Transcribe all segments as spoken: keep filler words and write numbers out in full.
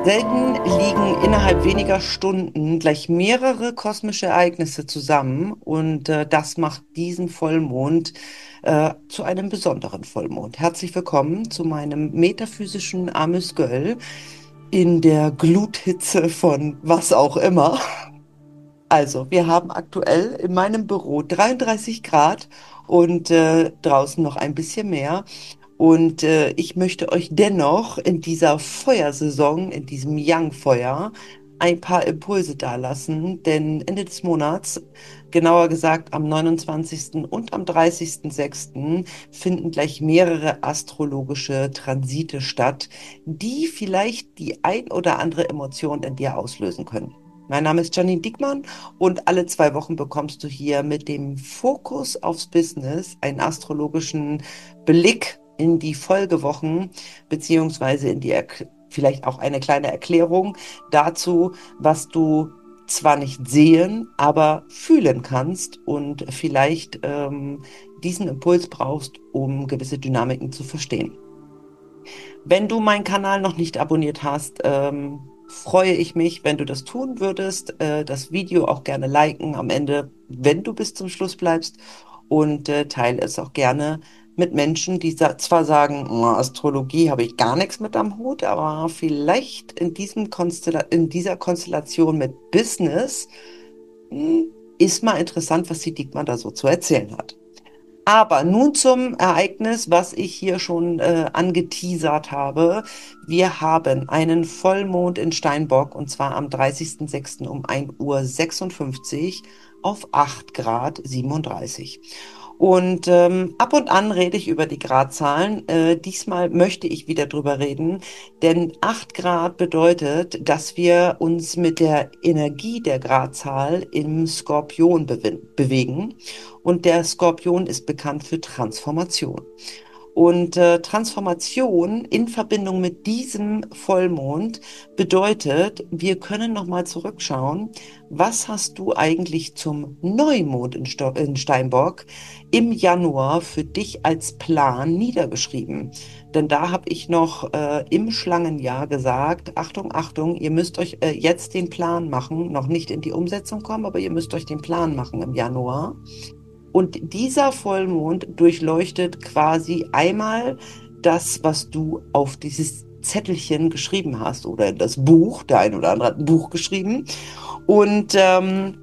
Selten liegen innerhalb weniger Stunden gleich mehrere kosmische Ereignisse zusammen und äh, das macht diesen Vollmond äh, zu einem besonderen Vollmond. Herzlich willkommen zu meinem metaphysischen Amüsgöl in der Gluthitze von was auch immer. Also, wir haben aktuell in meinem Büro dreiunddreißig Grad und äh, draußen noch ein bisschen mehr. Und äh, ich möchte euch dennoch in dieser Feuersaison, in diesem Yang-Feuer, ein paar Impulse dalassen, denn Ende des Monats, genauer gesagt am neunundzwanzigsten und am dreißigsten sechsten finden gleich mehrere astrologische Transite statt, die vielleicht die ein oder andere Emotion in dir auslösen können. Mein Name ist Janine Diekmann und alle zwei Wochen bekommst du hier mit dem Fokus aufs Business einen astrologischen Blick in die Folgewochen, beziehungsweise in die, Erk- vielleicht auch eine kleine Erklärung dazu, was du zwar nicht sehen, aber fühlen kannst und vielleicht ähm, diesen Impuls brauchst, um gewisse Dynamiken zu verstehen. Wenn du meinen Kanal noch nicht abonniert hast, ähm, freue ich mich, wenn du das tun würdest. Äh, das Video auch gerne liken am Ende, wenn du bis zum Schluss bleibst und äh, teile es auch gerne mit Menschen, die sa zwar sagen, "Oh, Astrologie habe ich gar nichts mit am Hut, aber vielleicht in diesem Konstella in dieser Konstellation mit Business hm, ist mal interessant, was die Diekmann da so zu erzählen hat. Aber nun zum Ereignis, was ich hier schon äh, angeteasert habe. Wir haben einen Vollmond in Steinbock und zwar am dreißigsten sechsten um ein Uhr sechsundfünfzig auf acht Grad siebenunddreißig. Und ähm, ab und an rede ich über die Gradzahlen. Äh, diesmal möchte ich wieder drüber reden, denn acht Grad bedeutet, dass wir uns mit der Energie der Gradzahl im Skorpion bewe- bewegen. Und der Skorpion ist bekannt für Transformation. Und äh, Transformation in Verbindung mit diesem Vollmond bedeutet, wir können nochmal zurückschauen, was hast du eigentlich zum Neumond in, Sto in Steinbock im Januar für dich als Plan niedergeschrieben? Denn da habe ich noch äh, im Schlangenjahr gesagt, Achtung, Achtung, ihr müsst euch äh, jetzt den Plan machen, noch nicht in die Umsetzung kommen, aber ihr müsst euch den Plan machen im Januar. Und dieser Vollmond durchleuchtet quasi einmal das, was du auf dieses Zettelchen geschrieben hast oder in das Buch. Der ein oder andere hat ein Buch geschrieben. Und ähm,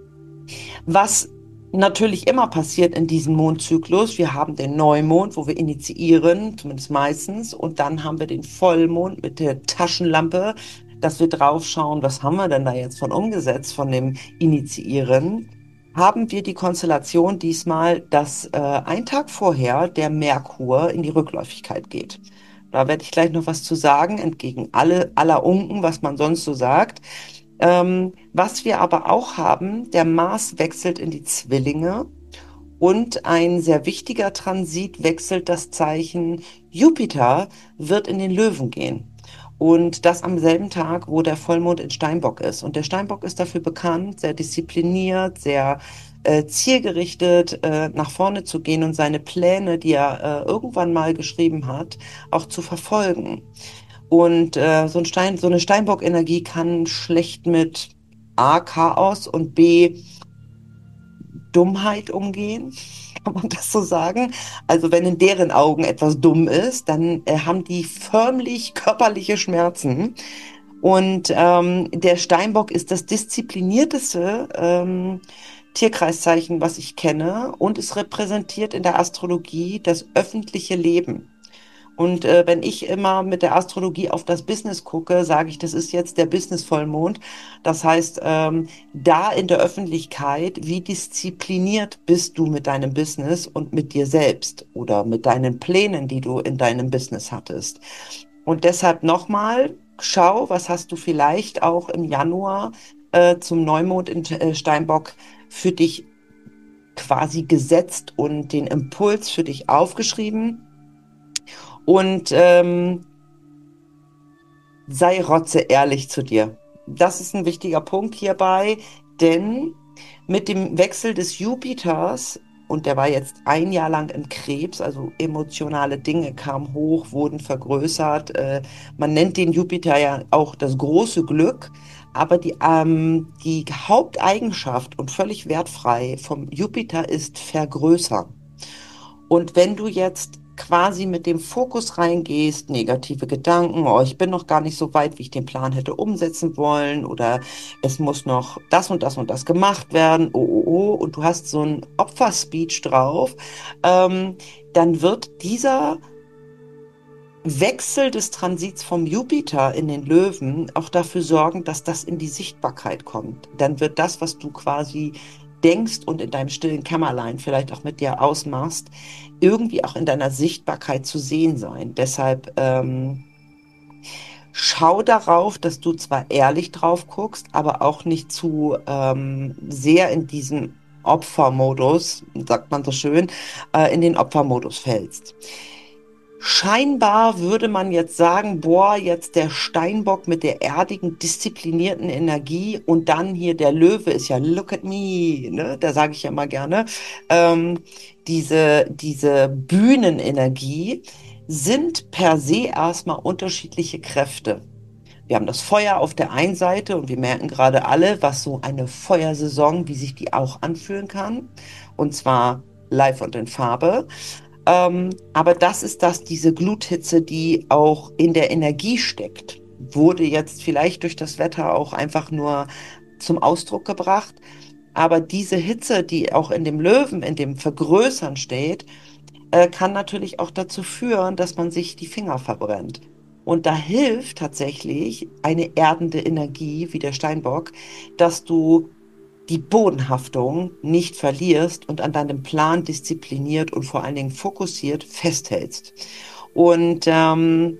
was natürlich immer passiert in diesem Mondzyklus, wir haben den Neumond, wo wir initiieren, zumindest meistens, und dann haben wir den Vollmond mit der Taschenlampe, dass wir draufschauen, was haben wir denn da jetzt von umgesetzt, von dem Initiieren. Haben wir die Konstellation diesmal, dass äh, ein Tag vorher der Merkur in die Rückläufigkeit geht. Da werde ich gleich noch was zu sagen, entgegen alle, aller Unken, was man sonst so sagt. Ähm, was wir aber auch haben, der Mars wechselt in die Zwillinge und ein sehr wichtiger Transit wechselt das Zeichen. Jupiter wird in den Löwen gehen. Und das am selben Tag, wo der Vollmond in Steinbock ist. Und der Steinbock ist dafür bekannt, sehr diszipliniert, sehr äh, zielgerichtet äh, nach vorne zu gehen und seine Pläne, die er äh, irgendwann mal geschrieben hat, auch zu verfolgen. Und äh, so ein Stein, so eine Steinbock-Energie kann schlecht mit A, Chaos und B, Dummheit umgehen. Kann man das so sagen? Also wenn in deren Augen etwas dumm ist, dann äh, haben die förmlich körperliche Schmerzen. Und ähm, der Steinbock ist das disziplinierteste ähm, Tierkreiszeichen, was ich kenne. Und es repräsentiert in der Astrologie das öffentliche Leben. Und äh, wenn ich immer mit der Astrologie auf das Business gucke, sage ich, das ist jetzt der Business-Vollmond. Das heißt, ähm, da in der Öffentlichkeit, wie diszipliniert bist du mit deinem Business und mit dir selbst oder mit deinen Plänen, die du in deinem Business hattest. Und deshalb nochmal, schau, was hast du vielleicht auch im Januar äh, zum Neumond in äh, Steinbock für dich quasi gesetzt und den Impuls für dich aufgeschrieben. Und ähm, sei rotze ehrlich zu dir. Das ist ein wichtiger Punkt hierbei, denn mit dem Wechsel des Jupiters und der war jetzt ein Jahr lang in Krebs, also emotionale Dinge kamen hoch, wurden vergrößert. Äh, man nennt den Jupiter ja auch das große Glück, aber die, ähm, die Haupteigenschaft und völlig wertfrei vom Jupiter ist vergrößern. Und wenn du jetzt quasi mit dem Fokus reingehst, negative Gedanken, oh, ich bin noch gar nicht so weit, wie ich den Plan hätte umsetzen wollen, oder es muss noch das und das und das gemacht werden, oh, oh, oh, und du hast so ein Opferspeech drauf, ähm, dann wird dieser Wechsel des Transits vom Jupiter in den Löwen auch dafür sorgen, dass das in die Sichtbarkeit kommt. Dann wird das, was du quasi denkst und in deinem stillen Kämmerlein vielleicht auch mit dir ausmachst, irgendwie auch in deiner Sichtbarkeit zu sehen sein. Deshalb ähm, schau darauf, dass du zwar ehrlich drauf guckst, aber auch nicht zu ähm, sehr in diesen Opfermodus, sagt man so schön, äh, in den Opfermodus fällst. Scheinbar würde man jetzt sagen, boah, jetzt der Steinbock mit der erdigen, disziplinierten Energie und dann hier der Löwe ist ja, look at me, ne? Da sage ich ja mal gerne, ähm, diese, diese Bühnenenergie sind per se erstmal unterschiedliche Kräfte. Wir haben das Feuer auf der einen Seite und wir merken gerade alle, was so eine Feuersaison, wie sich die auch anfühlen kann. Und zwar live und in Farbe. Ähm, aber das ist das, diese Gluthitze, die auch in der Energie steckt, wurde jetzt vielleicht durch das Wetter auch einfach nur zum Ausdruck gebracht. Aber diese Hitze, die auch in dem Löwen, in dem Vergrößern steht, äh, kann natürlich auch dazu führen, dass man sich die Finger verbrennt. Und da hilft tatsächlich eine erdende Energie wie der Steinbock, dass du die Bodenhaftung nicht verlierst und an deinem Plan diszipliniert und vor allen Dingen fokussiert festhältst. Und ähm,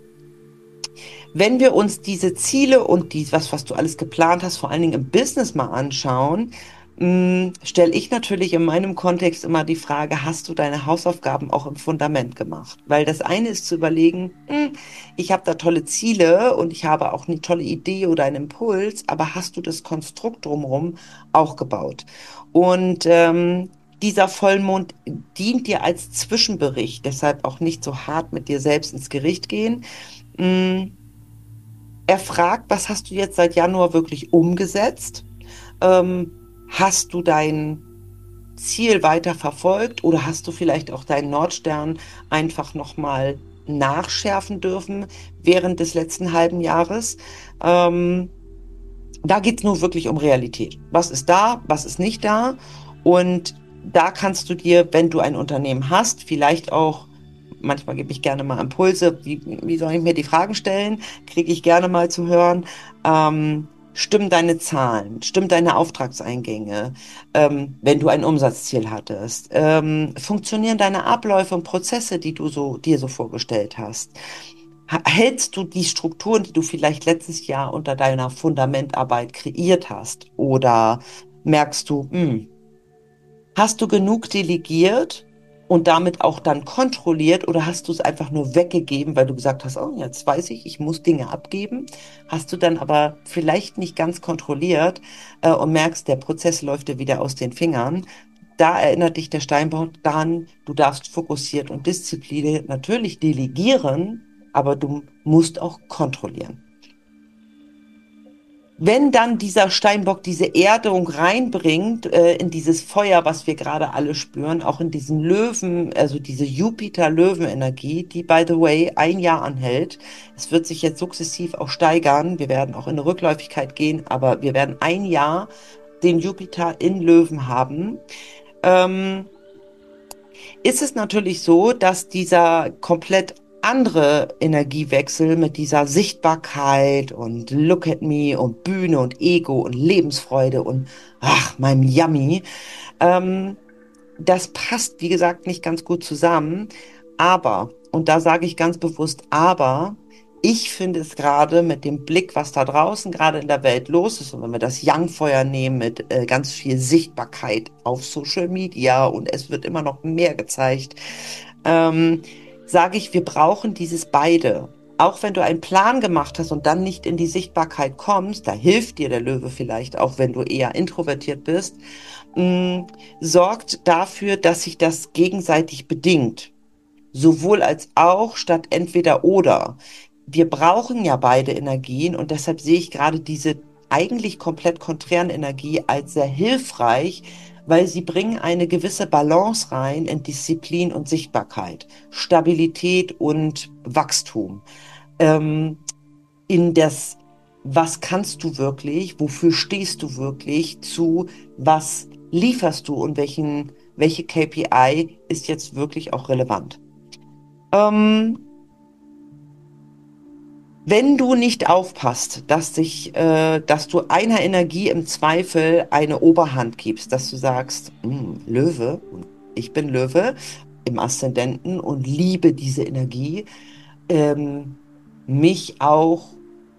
wenn wir uns diese Ziele und die, was, was du alles geplant hast, vor allen Dingen im Business mal anschauen, stelle ich natürlich in meinem Kontext immer die Frage, hast du deine Hausaufgaben auch im Fundament gemacht? Weil das eine ist zu überlegen, hm, ich habe da tolle Ziele und ich habe auch eine tolle Idee oder einen Impuls, aber hast du das Konstrukt drumherum auch gebaut? Und ähm, dieser Vollmond dient dir als Zwischenbericht, deshalb auch nicht so hart mit dir selbst ins Gericht gehen. Hm, er fragt, was hast du jetzt seit Januar wirklich umgesetzt? Ähm, hast du dein Ziel weiter verfolgt oder hast du vielleicht auch deinen Nordstern einfach nochmal nachschärfen dürfen während des letzten halben Jahres? Ähm, da geht es nur wirklich um Realität. Was ist da, was ist nicht da? Und da kannst du dir, wenn du ein Unternehmen hast, vielleicht auch, manchmal gebe ich gerne mal Impulse, wie, wie soll ich mir die Fragen stellen, kriege ich gerne mal zu hören. Ähm, stimmen deine Zahlen, stimmen deine Auftragseingänge, ähm, wenn du ein Umsatzziel hattest, ähm, funktionieren deine Abläufe und Prozesse, die du so, dir so vorgestellt hast? Hältst du die Strukturen, die du vielleicht letztes Jahr unter deiner Fundamentarbeit kreiert hast? Oder merkst du, hm, hast du genug delegiert und damit auch dann kontrolliert oder hast du es einfach nur weggegeben, weil du gesagt hast, oh, jetzt weiß ich, ich muss Dinge abgeben, hast du dann aber vielleicht nicht ganz kontrolliert äh, und merkst, der Prozess läuft dir wieder aus den Fingern. Da erinnert dich der Steinbock daran, du darfst fokussiert und diszipliniert natürlich delegieren, aber du musst auch kontrollieren. Wenn dann dieser Steinbock diese Erdung reinbringt, äh, in dieses Feuer, was wir gerade alle spüren, auch in diesen Löwen, also diese Jupiter-Löwen-Energie, die, by the way, ein Jahr anhält. Es wird sich jetzt sukzessiv auch steigern. Wir werden auch in eine Rückläufigkeit gehen, aber wir werden ein Jahr den Jupiter in Löwen haben. Ähm, ist es natürlich so, dass dieser komplett andere Energiewechsel mit dieser Sichtbarkeit und Look at me und Bühne und Ego und Lebensfreude und ach, meinem Yummy, ähm, das passt, wie gesagt, nicht ganz gut zusammen. Aber, und da sage ich ganz bewusst, aber, ich finde es gerade mit dem Blick, was da draußen gerade in der Welt los ist, und wenn wir das Young-Feuer nehmen mit äh, ganz viel Sichtbarkeit auf Social Media und es wird immer noch mehr gezeigt, ähm, sage ich, wir brauchen dieses beide. auch wenn du einen Plan gemacht hast und dann nicht in die Sichtbarkeit kommst, da hilft dir der Löwe vielleicht, auch wenn du eher introvertiert bist, mh, sorgt dafür, dass sich das gegenseitig bedingt. Sowohl als auch statt entweder oder. Wir brauchen ja beide Energien und deshalb sehe ich gerade diese eigentlich komplett konträren Energie als sehr hilfreich, weil sie bringen eine gewisse Balance rein in Disziplin und Sichtbarkeit, Stabilität und Wachstum. Ähm, in das, was kannst du wirklich, wofür stehst du wirklich, zu was lieferst du und welchen, welche K P I ist jetzt wirklich auch relevant. Ähm, Wenn du nicht aufpasst, dass sich, äh, dass du einer Energie im Zweifel eine Oberhand gibst, dass du sagst, "Hm, Löwe, ich bin Löwe im Aszendenten und liebe diese Energie, ähm, mich auch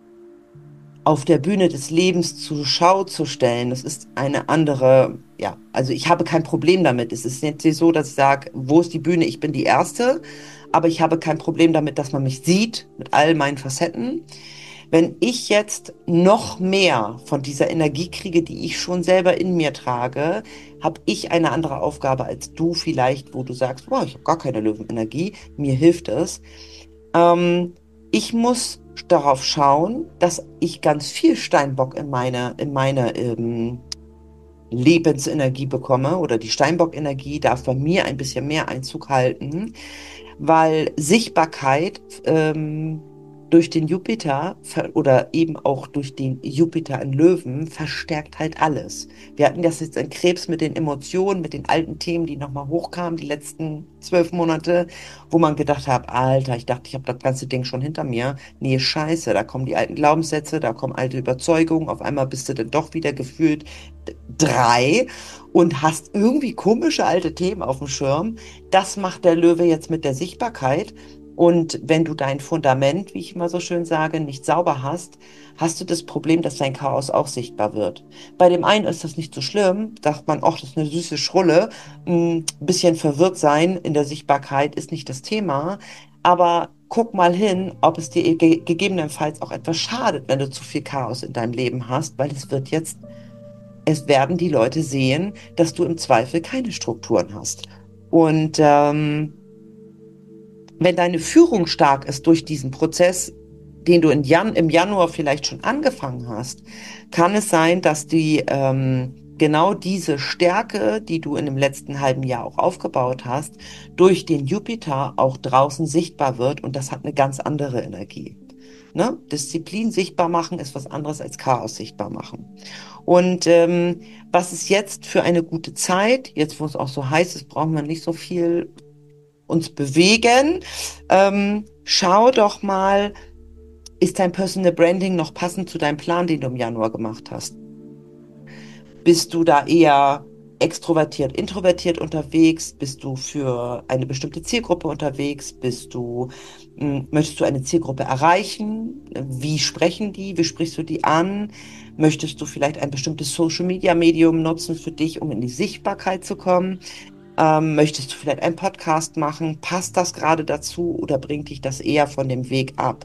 auf der Bühne des Lebens zur Schau zu stellen, das ist eine andere, ja, also ich habe kein Problem damit. Es ist jetzt nicht so, dass ich sage, wo ist die Bühne? Ich bin die Erste, aber ich habe kein Problem damit, dass man mich sieht mit all meinen Facetten. Wenn ich jetzt noch mehr von dieser Energie kriege, die ich schon selber in mir trage, habe ich eine andere Aufgabe als du vielleicht, wo du sagst, boah, ich habe gar keine Löwenenergie, mir hilft es. Ähm, Ich muss darauf schauen, dass ich ganz viel Steinbock in meine, in meine ähm, Lebensenergie bekomme oder die Steinbock-Energie darf bei mir ein bisschen mehr Einzug halten, weil Sichtbarkeit ähm, durch den Jupiter ver- oder eben auch durch den Jupiter in Löwen verstärkt halt alles. Wir hatten das jetzt in Krebs mit den Emotionen, mit den alten Themen, die nochmal hochkamen, die letzten zwölf Monate, wo man gedacht hat, Alter, ich dachte, ich habe das ganze Ding schon hinter mir. Nee, scheiße, da kommen die alten Glaubenssätze, da kommen alte Überzeugungen, auf einmal bist du dann doch wieder gefühlt drei und hast irgendwie komische alte Themen auf dem Schirm. Das macht der Löwe jetzt mit der Sichtbarkeit. Und wenn du dein Fundament, wie ich immer so schön sage, nicht sauber hast, hast du das Problem, dass dein Chaos auch sichtbar wird. Bei dem einen ist das nicht so schlimm, sagt man, ach, das ist eine süße Schrulle. Ein bisschen verwirrt sein in der Sichtbarkeit ist nicht das Thema. Aber guck mal hin, ob es dir ge gegebenenfalls auch etwas schadet, wenn du zu viel Chaos in deinem Leben hast, weil es wird jetzt, es werden die Leute sehen, dass du im Zweifel keine Strukturen hast. Und ähm, wenn deine Führung stark ist durch diesen Prozess, den du in Jan im Januar vielleicht schon angefangen hast, kann es sein, dass die ähm, genau diese Stärke, die du in dem letzten halben Jahr auch aufgebaut hast, durch den Jupiter auch draußen sichtbar wird und das hat eine ganz andere Energie. Ne? Disziplin sichtbar machen ist was anderes als Chaos sichtbar machen. Und ähm, was ist jetzt für eine gute Zeit? Jetzt, wo es auch so heiß ist, brauchen wir nicht so viel uns bewegen. Ähm, schau doch mal, ist dein Personal Branding noch passend zu deinem Plan, den du im Januar gemacht hast? Bist du da eher extrovertiert, introvertiert unterwegs? Bist du für eine bestimmte Zielgruppe unterwegs? Bist du, mh, möchtest du eine Zielgruppe erreichen? Wie sprechen die? Wie sprichst du die an? Möchtest du vielleicht ein bestimmtes Social Media Medium nutzen für dich, um in die Sichtbarkeit zu kommen? Ähm, möchtest du vielleicht einen Podcast machen? Passt das gerade dazu oder bringt dich das eher von dem Weg ab?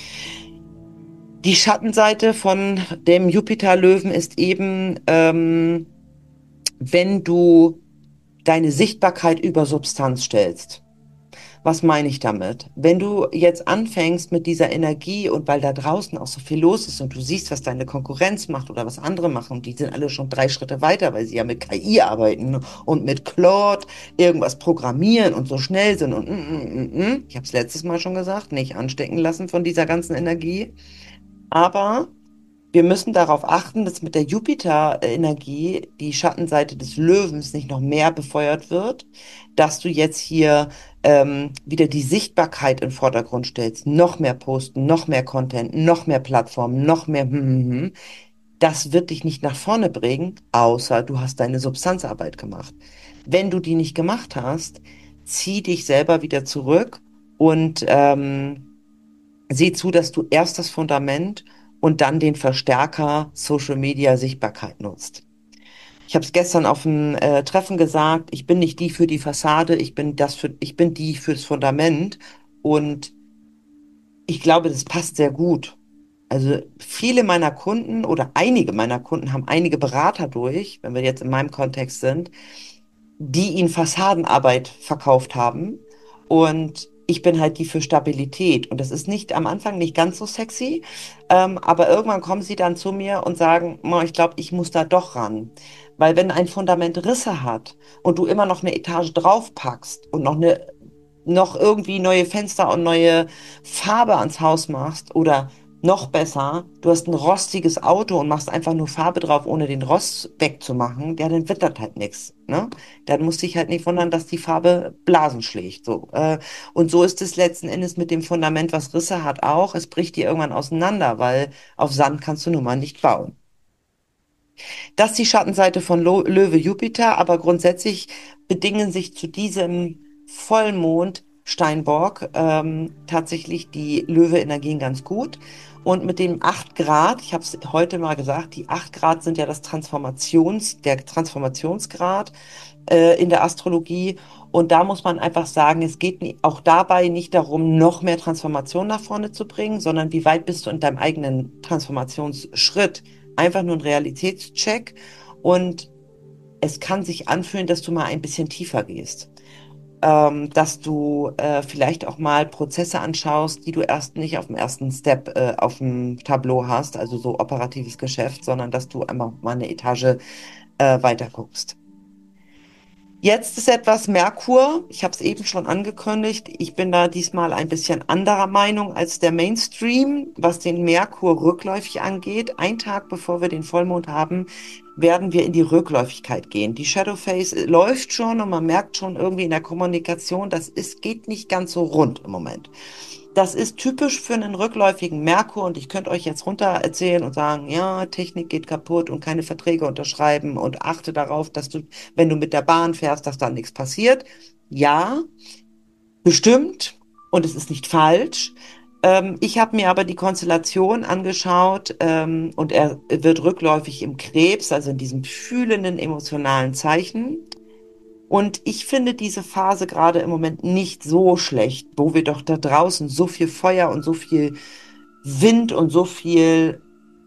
Die Schattenseite von dem Jupiter-Löwen ist eben, ähm, wenn du deine Sichtbarkeit über Substanz stellst. Was meine ich damit? Wenn du jetzt anfängst mit dieser Energie und weil da draußen auch so viel los ist und du siehst, was deine Konkurrenz macht oder was andere machen, die sind alle schon drei Schritte weiter, weil sie ja mit K I arbeiten und mit Claude irgendwas programmieren und so schnell sind und mm, mm, mm, mm. Ich habe es letztes Mal schon gesagt, nicht anstecken lassen von dieser ganzen Energie. Aber wir müssen darauf achten, dass mit der Jupiter-Energie die Schattenseite des Löwens nicht noch mehr befeuert wird, dass du jetzt hier ähm, wieder die Sichtbarkeit in den Vordergrund stellst, noch mehr posten, noch mehr Content, noch mehr Plattformen, noch mehr. Hm, hm, hm. Das wird dich nicht nach vorne bringen, außer du hast deine Substanzarbeit gemacht. Wenn du die nicht gemacht hast, zieh dich selber wieder zurück und ähm, sieh zu, dass du erst das Fundament und dann den Verstärker Social Media Sichtbarkeit nutzt. Ich habe es gestern auf dem äh, Treffen gesagt, ich bin nicht die für die Fassade, ich bin das für, ich bin die fürs Fundament und Ich glaube, das passt sehr gut. Also viele meiner Kunden oder einige meiner Kunden haben einige Berater durch, wenn wir jetzt in meinem Kontext sind, die ihnen Fassadenarbeit verkauft haben. Und ich bin halt die für Stabilität. Und das ist nicht am Anfang nicht ganz so sexy, ähm, aber irgendwann kommen sie dann zu mir und sagen, "Oh, ich glaube, ich muss da doch ran. Weil wenn ein Fundament Risse hat und du immer noch eine Etage draufpackst und noch eine noch irgendwie neue Fenster und neue Farbe ans Haus machst oder noch besser, du hast ein rostiges Auto und machst einfach nur Farbe drauf, ohne den Rost wegzumachen, ja, dann wird das halt nichts, ne? Dann musst du dich halt nicht wundern, dass die Farbe Blasen schlägt, so. Äh, und so ist es letzten Endes mit dem Fundament, was Risse hat, auch. Es bricht dir irgendwann auseinander, weil auf Sand kannst du nun mal nicht bauen. Das ist die Schattenseite von Lo Löwe Jupiter, aber grundsätzlich bedingen sich zu diesem Vollmond Steinbock ähm, tatsächlich die Löwe-Energien ganz gut. Und mit dem acht Grad, ich habe es heute mal gesagt, die acht Grad sind ja das Transformations, der Transformationsgrad äh, in der Astrologie. Und da muss man einfach sagen, es geht nie, auch dabei nicht darum, noch mehr Transformation nach vorne zu bringen, sondern wie weit bist du in deinem eigenen Transformationsschritt? Einfach nur ein Realitätscheck. Und es kann sich anfühlen, dass du mal ein bisschen tiefer gehst. Ähm, dass du äh, vielleicht auch mal Prozesse anschaust, die du erst nicht auf dem ersten Step äh, auf dem Tableau hast, also so operatives Geschäft, sondern dass du einfach mal eine Etage äh, weiter guckst. Jetzt ist etwas Merkur. Ich habe es eben schon angekündigt. Ich bin da diesmal ein bisschen anderer Meinung als der Mainstream, was den Merkur rückläufig angeht. Ein Tag bevor wir den Vollmond haben, werden wir in die Rückläufigkeit gehen. Die Shadowphase läuft schon und man merkt schon irgendwie in der Kommunikation, das ist, geht nicht ganz so rund im Moment. Das ist typisch für einen rückläufigen Merkur und ich könnte euch jetzt runter erzählen und sagen, ja, Technik geht kaputt und keine Verträge unterschreiben und achte darauf, dass du, wenn du mit der Bahn fährst, dass da nichts passiert. Ja, bestimmt und es ist nicht falsch. Ähm, ich habe mir aber die Konstellation angeschaut ähm, und er wird rückläufig im Krebs, also in diesem fühlenden, emotionalen Zeichen. Und ich finde diese Phase gerade im Moment nicht so schlecht, wo wir doch da draußen so viel Feuer und so viel Wind und so viel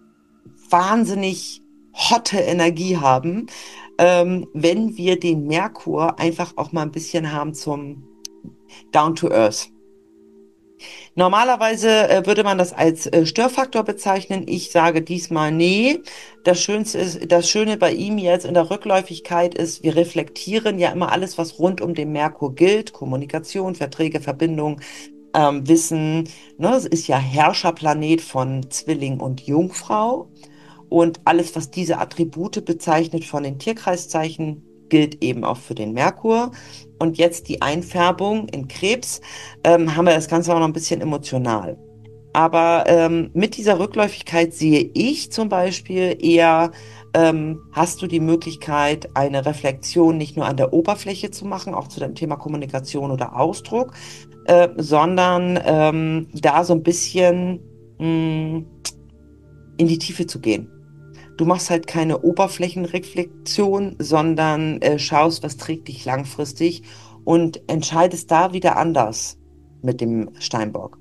wahnsinnig hotte Energie haben, ähm, wenn wir den Merkur einfach auch mal ein bisschen haben zum Down to Earth. Normalerweise äh, würde man das als äh, Störfaktor bezeichnen. Ich sage diesmal nee. Das Schönste ist, das Schöne bei ihm jetzt in der Rückläufigkeit ist, wir reflektieren ja immer alles, was rund um den Merkur gilt. Kommunikation, Verträge, Verbindung, ähm, Wissen. Ne? Es ist ja Herrscherplanet von Zwilling und Jungfrau. Und alles, was diese Attribute bezeichnet von den Tierkreiszeichen, gilt eben auch für den Merkur. Und jetzt die Einfärbung in Krebs, ähm, haben wir das Ganze auch noch ein bisschen emotional. Aber ähm, mit dieser Rückläufigkeit sehe ich zum Beispiel eher, ähm, hast du die Möglichkeit, eine Reflexion nicht nur an der Oberfläche zu machen, auch zu dem Thema Kommunikation oder Ausdruck, äh, sondern ähm, da so ein bisschen mh, in die Tiefe zu gehen. Du machst halt keine Oberflächenreflexion, sondern äh, schaust, was trägt dich langfristig und entscheidest da wieder anders mit dem Steinbock.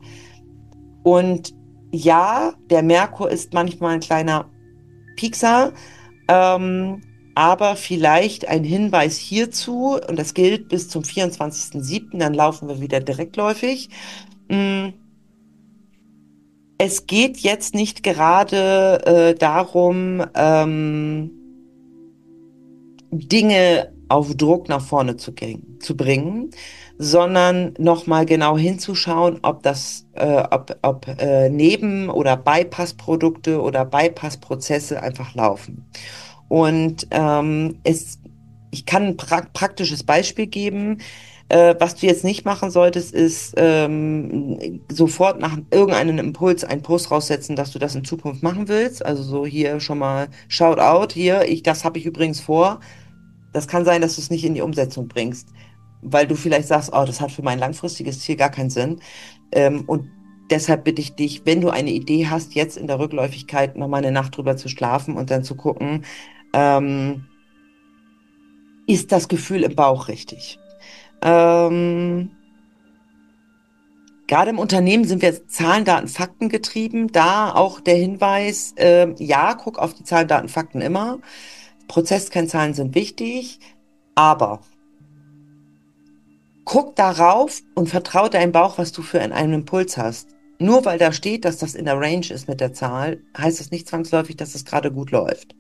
Und ja, der Merkur ist manchmal ein kleiner Piekser, ähm, aber vielleicht ein Hinweis hierzu, und das gilt bis zum vierundzwanzigsten siebten, dann laufen wir wieder direktläufig. Mm, Es geht jetzt nicht gerade äh, darum, ähm, Dinge auf Druck nach vorne zu, gehen, zu bringen, sondern nochmal genau hinzuschauen, ob das, äh, ob, ob äh, Neben- oder Bypassprodukte oder Bypassprozesse einfach laufen. Und ähm, es, ich kann ein pra praktisches Beispiel geben. Äh, was du jetzt nicht machen solltest, ist ähm, sofort nach irgendeinem Impuls einen Post raussetzen, dass du das in Zukunft machen willst. Also so hier schon mal Shout out hier, ich, das habe ich übrigens vor. Das kann sein, dass du es nicht in die Umsetzung bringst, weil du vielleicht sagst, oh, das hat für mein langfristiges Ziel gar keinen Sinn. Ähm, und deshalb bitte ich dich, wenn du eine Idee hast, jetzt in der Rückläufigkeit nochmal eine Nacht drüber zu schlafen und dann zu gucken, ähm, ist das Gefühl im Bauch richtig? Ähm, Gerade im Unternehmen sind wir Zahlen, Daten, Fakten getrieben. Da auch der Hinweis, äh, ja, guck auf die Zahlen, Daten, Fakten immer. Prozesskennzahlen sind wichtig, aber guck darauf und vertrau deinem Bauch, was du für einen Impuls hast. Nur weil da steht, dass das in der Range ist mit der Zahl, heißt das nicht zwangsläufig, dass es gerade gut läuft.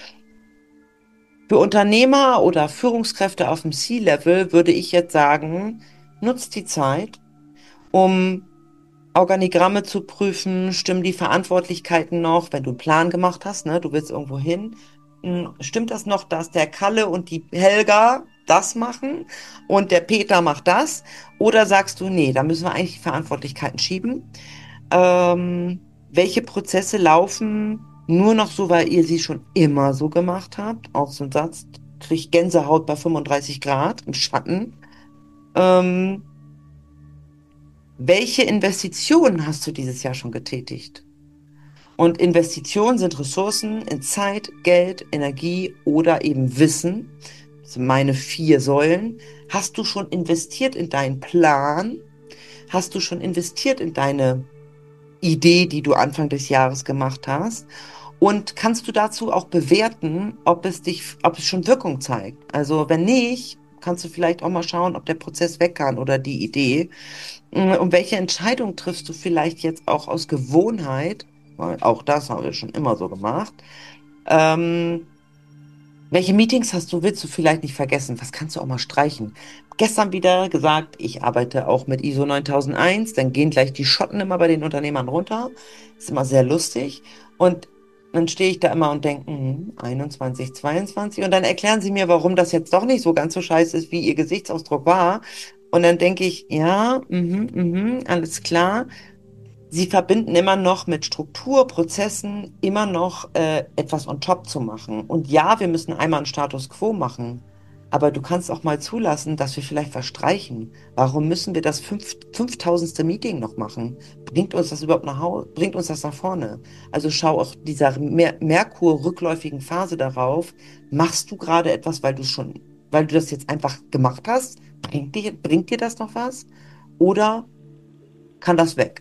Für Unternehmer oder Führungskräfte auf dem C-Level würde ich jetzt sagen, nutzt die Zeit, um Organigramme zu prüfen, stimmen die Verantwortlichkeiten noch, wenn du einen Plan gemacht hast, ne, du willst irgendwo hin, hm, stimmt das noch, dass der Kalle und die Helga das machen und der Peter macht das? Oder sagst du, nee, da müssen wir eigentlich die Verantwortlichkeiten schieben? Ähm, welche Prozesse laufen nur noch so, weil ihr sie schon immer so gemacht habt? Auch so ein Satz, krieg Gänsehaut bei fünfunddreißig Grad im Schatten. Ähm, welche Investitionen hast du dieses Jahr schon getätigt? Und Investitionen sind Ressourcen in Zeit, Geld, Energie oder eben Wissen. Das sind meine vier Säulen. Hast du schon investiert in deinen Plan? Hast du schon investiert in deine Idee, die du Anfang des Jahres gemacht hast? Und kannst du dazu auch bewerten, ob es dich, ob es schon Wirkung zeigt? Also wenn nicht, kannst du vielleicht auch mal schauen, ob der Prozess weg kann oder die Idee. Und welche Entscheidung triffst du vielleicht jetzt auch aus Gewohnheit? Weil auch das haben wir schon immer so gemacht. Ähm, welche Meetings hast du, willst du vielleicht nicht vergessen? Was kannst du auch mal streichen? Gestern wieder gesagt, ich arbeite auch mit I S O neuntausend eins, dann gehen gleich die Schotten immer bei den Unternehmern runter. Ist immer sehr lustig. Und dann stehe ich da immer und denke, hm, einundzwanzig, zweiundzwanzig. Und dann erklären sie mir, warum das jetzt doch nicht so ganz so scheiße ist, wie ihr Gesichtsausdruck war. Und dann denke ich, ja, mhm, mhm, alles klar. Sie verbinden immer noch mit Struktur, Prozessen, immer noch äh, etwas on top zu machen. Und ja, wir müssen einmal einen Status quo machen. Aber du kannst auch mal zulassen, dass wir vielleicht verstreichen. Warum müssen wir das fünf, fünftausendste Meeting noch machen? Bringt uns das überhaupt nach Hause? Bringt uns das nach vorne? Also schau auch dieser Mer Merkur-rückläufigen Phase darauf. Machst du gerade etwas, weil du schon, weil du das jetzt einfach gemacht hast? Bringt dir, bringt dir das noch was? Oder kann das weg?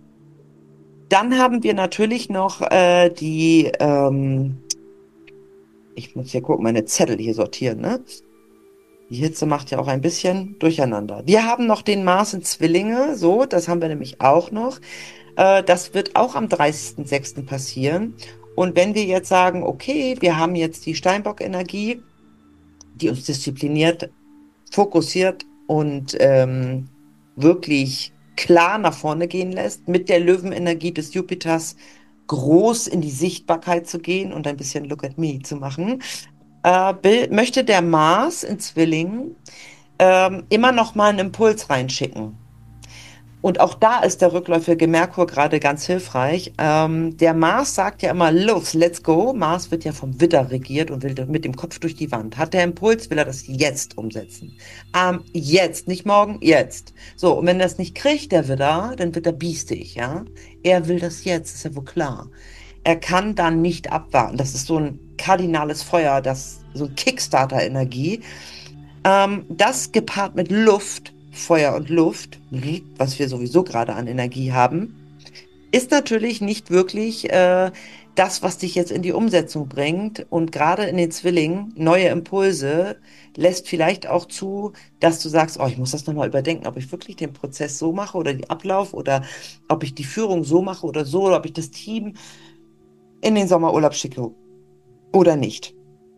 Dann haben wir natürlich noch äh, die, ähm, ich muss hier gucken, meine Zettel hier sortieren, ne? Die Hitze macht ja auch ein bisschen durcheinander. Wir haben noch den Mars in Zwillinge, so, das haben wir nämlich auch noch. Äh, das wird auch am dreißigsten sechsten passieren. Und wenn wir jetzt sagen, okay, wir haben jetzt die Steinbock-Energie, die uns diszipliniert, fokussiert und ähm, wirklich klar nach vorne gehen lässt, mit der Löwenenergie des Jupiters groß in die Sichtbarkeit zu gehen und ein bisschen Look at me zu machen, äh, will, möchte der Mars in Zwillingen ähm, immer noch mal einen Impuls reinschicken. Und auch da ist der rückläufige Merkur gerade ganz hilfreich. Ähm, der Mars sagt ja immer, los, let's go. Mars wird ja vom Widder regiert und will mit dem Kopf durch die Wand. Hat der Impuls, will er das jetzt umsetzen. Ähm, jetzt, nicht morgen, jetzt. So, und wenn er das nicht kriegt, der Widder, dann wird er biestig, ja. Er will das jetzt, ist ja wohl klar. Er kann dann nicht abwarten. Das ist so ein kardinales Feuer, das, so ein Kickstarter-Energie. Ähm, das gepaart mit Luft, Feuer und Luft, was wir sowieso gerade an Energie haben, ist natürlich nicht wirklich äh, das, was dich jetzt in die Umsetzung bringt. Und gerade in den Zwillingen, neue Impulse lässt vielleicht auch zu, dass du sagst, oh, ich muss das nochmal überdenken, ob ich wirklich den Prozess so mache oder den Ablauf oder ob ich die Führung so mache oder so, oder ob ich das Team in den Sommerurlaub schicke oder nicht.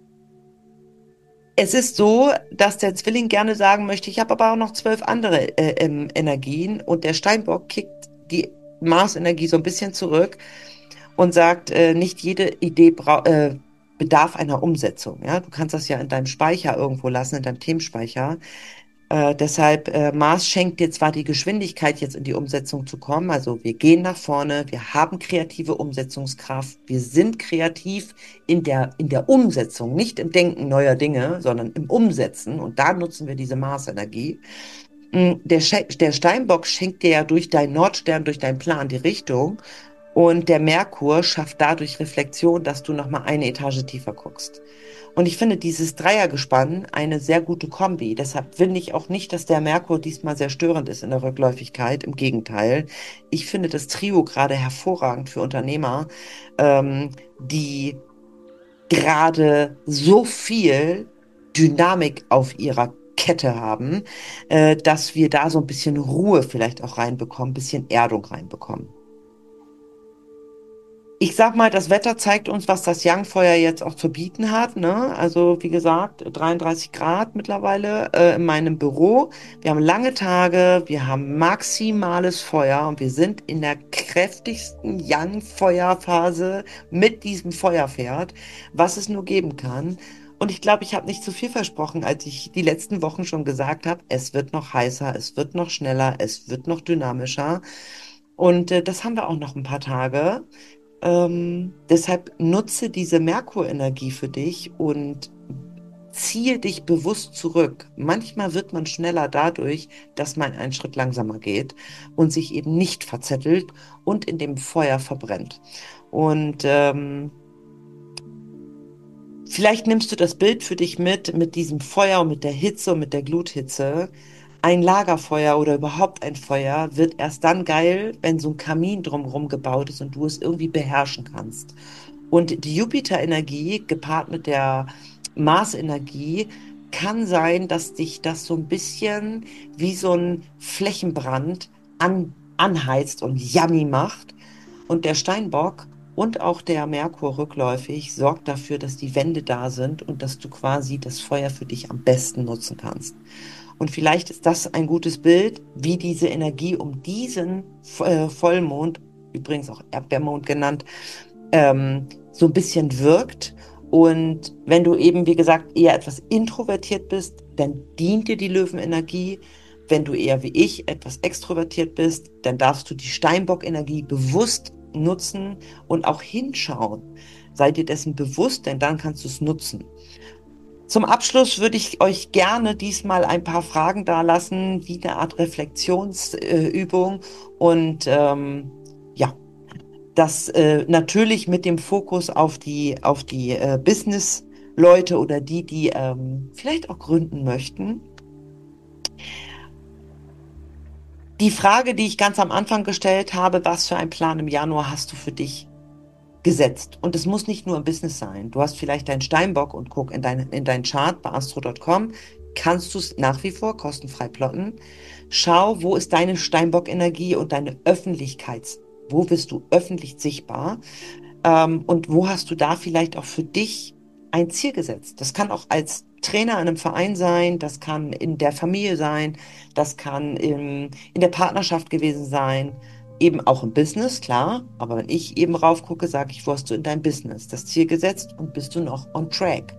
Es ist so, dass der Zwilling gerne sagen möchte, ich habe aber auch noch zwölf andere äh, ähm, Energien und der Steinbock kickt die Marsenergie so ein bisschen zurück und sagt, äh, nicht jede Idee bra äh, bedarf einer Umsetzung. Ja? Du kannst das ja in deinem Speicher irgendwo lassen, in deinem Themenspeicher. Äh, deshalb, äh, Mars schenkt dir zwar die Geschwindigkeit, jetzt in die Umsetzung zu kommen. Also wir gehen nach vorne, wir haben kreative Umsetzungskraft, wir sind kreativ in der, in der Umsetzung, nicht im Denken neuer Dinge, sondern im Umsetzen. Und da nutzen wir diese Marsenergie. Mm, Der, Sche der Steinbock schenkt dir ja durch deinen Nordstern, durch deinen Plan die Richtung. Und der Merkur schafft dadurch Reflexion, dass du nochmal eine Etage tiefer guckst. Und ich finde dieses Dreiergespann eine sehr gute Kombi. Deshalb finde ich auch nicht, dass der Merkur diesmal sehr störend ist in der Rückläufigkeit. Im Gegenteil. Ich finde das Trio gerade hervorragend für Unternehmer, ähm, die gerade so viel Dynamik auf ihrer Kette haben, äh, dass wir da so ein bisschen Ruhe vielleicht auch reinbekommen, ein bisschen Erdung reinbekommen. Ich sag mal, das Wetter zeigt uns, was das Yang-Feuer jetzt auch zu bieten hat, ne? Also, wie gesagt, dreiunddreißig Grad mittlerweile äh, in meinem Büro. Wir haben lange Tage, wir haben maximales Feuer und wir sind in der kräftigsten Yang-Feuerphase mit diesem Feuerpferd, was es nur geben kann. Und ich glaube, ich habe nicht zu viel versprochen, als ich die letzten Wochen schon gesagt habe, es wird noch heißer, es wird noch schneller, es wird noch dynamischer. Und äh, das haben wir auch noch ein paar Tage. Ähm, deshalb nutze diese Merkurenergie für dich und ziehe dich bewusst zurück. Manchmal wird man schneller dadurch, dass man einen Schritt langsamer geht und sich eben nicht verzettelt und in dem Feuer verbrennt. Und ähm, vielleicht nimmst du das Bild für dich mit, mit diesem Feuer und mit der Hitze und mit der Gluthitze. Ein Lagerfeuer oder überhaupt ein Feuer wird erst dann geil, wenn so ein Kamin drumherum gebaut ist und du es irgendwie beherrschen kannst. Und die Jupiter-Energie gepaart mit der Mars-Energie kann sein, dass dich das so ein bisschen wie so ein Flächenbrand an, anheizt und yummy macht. Und der Steinbock und auch der Merkur rückläufig sorgt dafür, dass die Wände da sind und dass du quasi das Feuer für dich am besten nutzen kannst. Und vielleicht ist das ein gutes Bild, wie diese Energie um diesen äh, Vollmond, übrigens auch Erdbeermond genannt, ähm, so ein bisschen wirkt. Und wenn du eben, wie gesagt, eher etwas introvertiert bist, dann dient dir die Löwenenergie. Wenn du eher wie ich etwas extrovertiert bist, dann darfst du die Steinbock-Energie bewusst nutzen und auch hinschauen. Sei dir dessen bewusst, denn dann kannst du es nutzen. Zum Abschluss würde ich euch gerne diesmal ein paar Fragen dalassen, wie eine Art Reflexionsübung. Und ähm, ja, das äh, natürlich mit dem Fokus auf die, auf die äh, Business-Leute oder die, die ähm, vielleicht auch gründen möchten. Die Frage, die ich ganz am Anfang gestellt habe, was für einen Plan im Januar hast du für dich gesetzt? Und es muss nicht nur im Business sein. Du hast vielleicht deinen Steinbock und guck in dein, in deinen Chart bei astro Punkt com. Kannst du es nach wie vor kostenfrei plotten. Schau, wo ist deine Steinbock-Energie und deine Öffentlichkeits, wo bist du öffentlich sichtbar? Ähm, und wo hast du da vielleicht auch für dich ein Ziel gesetzt? Das kann auch als Trainer in einem Verein sein, das kann in der Familie sein, das kann im, in der Partnerschaft gewesen sein, eben auch im Business, klar. Aber wenn ich eben raufgucke, sage ich, wo hast du in deinem Business das Ziel gesetzt und bist du noch on track?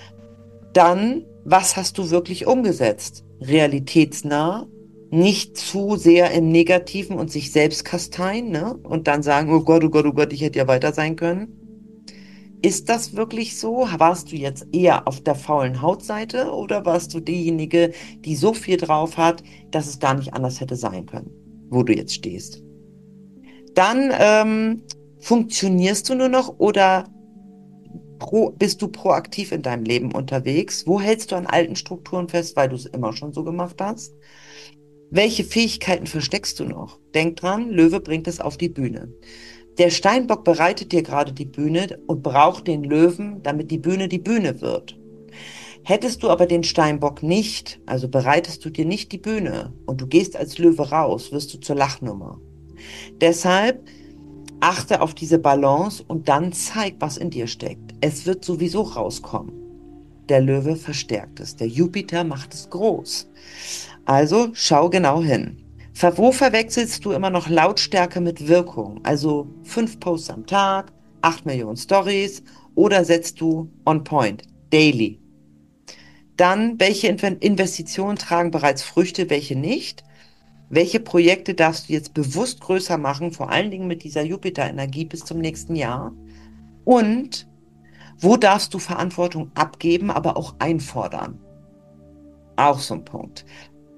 Dann, was hast du wirklich umgesetzt? Realitätsnah, nicht zu sehr im Negativen und sich selbst kasteien, ne? Und dann sagen, oh Gott, oh Gott, oh Gott, ich hätte ja weiter sein können. Ist das wirklich so? Warst du jetzt eher auf der faulen Hautseite oder warst du diejenige, die so viel drauf hat, dass es gar nicht anders hätte sein können, wo du jetzt stehst? Dann ähm, funktionierst du nur noch oder pro, bist du proaktiv in deinem Leben unterwegs? Wo hältst du an alten Strukturen fest, weil du es immer schon so gemacht hast? Welche Fähigkeiten versteckst du noch? Denk dran, Löwe bringt es auf die Bühne. Der Steinbock bereitet dir gerade die Bühne und braucht den Löwen, damit die Bühne die Bühne wird. Hättest du aber den Steinbock nicht, also bereitest du dir nicht die Bühne und du gehst als Löwe raus, wirst du zur Lachnummer. Deshalb achte auf diese Balance und dann zeig, was in dir steckt. Es wird sowieso rauskommen. Der Löwe verstärkt es, der Jupiter macht es groß. Also schau genau hin. Ver wo verwechselst du immer noch Lautstärke mit Wirkung? Also fünf Posts am Tag, acht Millionen Stories oder setzt du on point, daily? Dann, welche In Investitionen tragen bereits Früchte, welche nicht? Welche Projekte darfst du jetzt bewusst größer machen, vor allen Dingen mit dieser Jupiter-Energie bis zum nächsten Jahr? Und wo darfst du Verantwortung abgeben, aber auch einfordern? Auch so ein Punkt.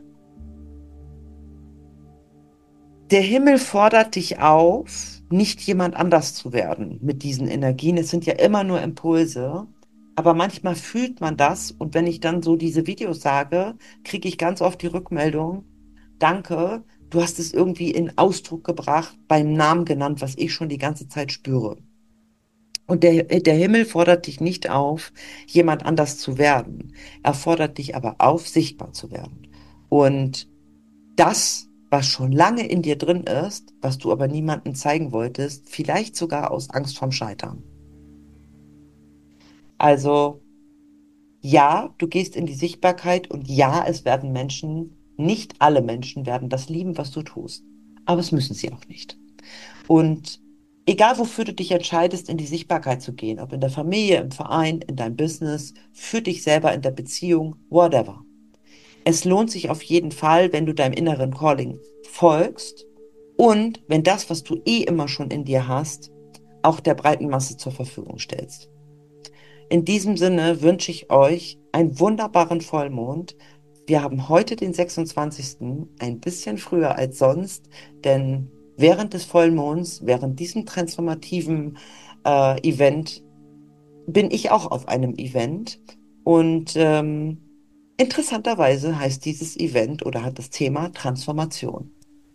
Der Himmel fordert dich auf, nicht jemand anders zu werden mit diesen Energien. Es sind ja immer nur Impulse. Aber manchmal fühlt man das und wenn ich dann so diese Videos sage, kriege ich ganz oft die Rückmeldung, danke, du hast es irgendwie in Ausdruck gebracht, beim Namen genannt, was ich schon die ganze Zeit spüre. Und der, der Himmel fordert dich nicht auf, jemand anders zu werden. Er fordert dich aber auf, sichtbar zu werden. Und das, was schon lange in dir drin ist, was du aber niemandem zeigen wolltest, vielleicht sogar aus Angst vorm Scheitern. Also ja, du gehst in die Sichtbarkeit und ja, es werden Menschen, nicht alle Menschen werden das lieben, was du tust. Aber es müssen sie auch nicht. Und egal, wofür du dich entscheidest, in die Sichtbarkeit zu gehen, ob in der Familie, im Verein, in deinem Business, für dich selber, in der Beziehung, whatever. Es lohnt sich auf jeden Fall, wenn du deinem inneren Calling folgst und wenn das, was du eh immer schon in dir hast, auch der breiten Masse zur Verfügung stellst. In diesem Sinne wünsche ich euch einen wunderbaren Vollmond. Wir haben heute den sechsundzwanzigsten, ein bisschen früher als sonst, denn während des Vollmonds, während diesem transformativen äh, Event, bin ich auch auf einem Event. Und ähm, interessanterweise heißt dieses Event oder hat das Thema Transformation.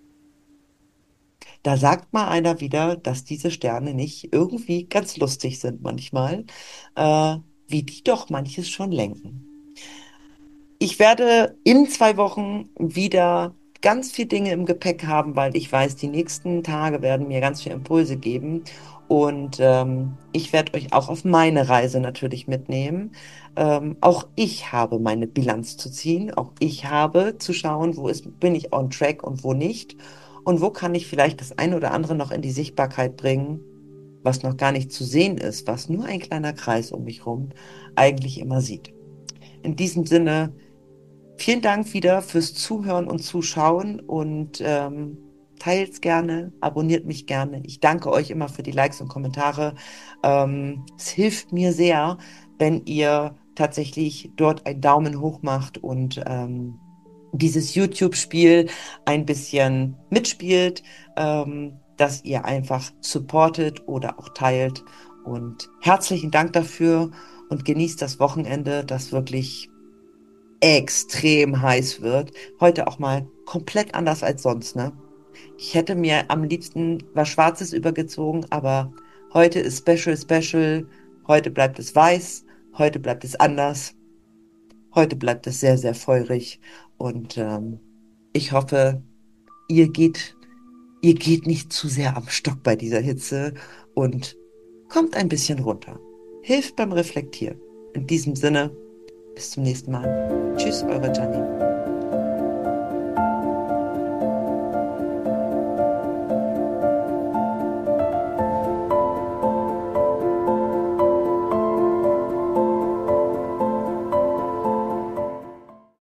Da sagt mal einer wieder, dass diese Sterne nicht irgendwie ganz lustig sind manchmal, äh, wie die doch manches schon lenken. Ich werde in zwei Wochen wieder ganz viel Dinge im Gepäck haben, weil ich weiß, die nächsten Tage werden mir ganz viele Impulse geben. Und ähm, ich werde euch auch auf meine Reise natürlich mitnehmen. Ähm, auch ich habe meine Bilanz zu ziehen. Auch ich habe zu schauen, wo ist, bin ich on track und wo nicht. Und wo kann ich vielleicht das eine oder andere noch in die Sichtbarkeit bringen, was noch gar nicht zu sehen ist, was nur ein kleiner Kreis um mich herum eigentlich immer sieht. In diesem Sinne, vielen Dank wieder fürs Zuhören und Zuschauen und ähm, teilt's gerne, abonniert mich gerne. Ich danke euch immer für die Likes und Kommentare. Ähm, es hilft mir sehr, wenn ihr tatsächlich dort einen Daumen hoch macht und ähm, dieses YouTube-Spiel ein bisschen mitspielt, ähm, dass ihr einfach supportet oder auch teilt. Und herzlichen Dank dafür und genießt das Wochenende, das wirklich extrem heiß wird. Heute auch mal komplett anders als sonst, ne? Ich hätte mir am liebsten was Schwarzes übergezogen, aber heute ist Special Special. Heute bleibt es weiß, heute bleibt es anders, heute bleibt es sehr, sehr feurig. Und ähm, ich hoffe, ihr geht, ihr geht nicht zu sehr am Stock bei dieser Hitze und kommt ein bisschen runter. Hilft beim Reflektieren. In diesem Sinne, bis zum nächsten Mal. Tschüss, eure Janine.